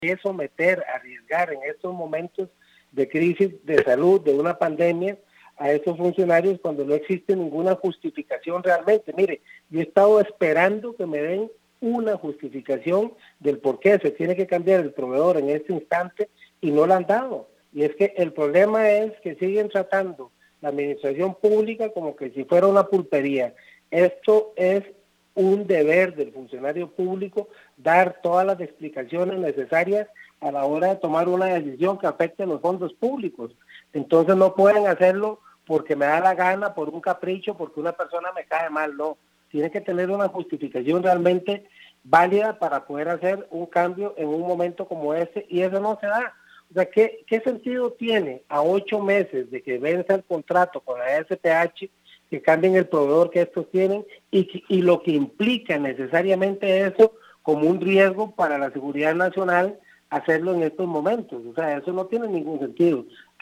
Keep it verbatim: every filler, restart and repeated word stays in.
qué someter, arriesgar en estos momentos de crisis de salud, de una pandemia, a estos funcionarios cuando no existe ninguna justificación realmente. Mire, yo he estado esperando que me den una justificación del por qué se tiene que cambiar el proveedor en este instante y no la han dado. Y es que el problema es que siguen tratando la administración pública como que si fuera una pulpería. Esto es un deber del funcionario público dar todas las explicaciones necesarias a la hora de tomar una decisión que afecte a los fondos públicos. Entonces no pueden hacerlo porque me da la gana, por un capricho, porque una persona me cae mal, no. Tiene que tener una justificación realmente válida para poder hacer un cambio en un momento como este, y eso no se da. O sea, ¿qué, qué sentido tiene a ocho meses de que venza el contrato con la S P H que cambien el proveedor que estos tienen y, y lo que implica necesariamente eso como un riesgo para la seguridad nacional hacerlo en estos momentos? O sea, eso no tiene ningún sentido.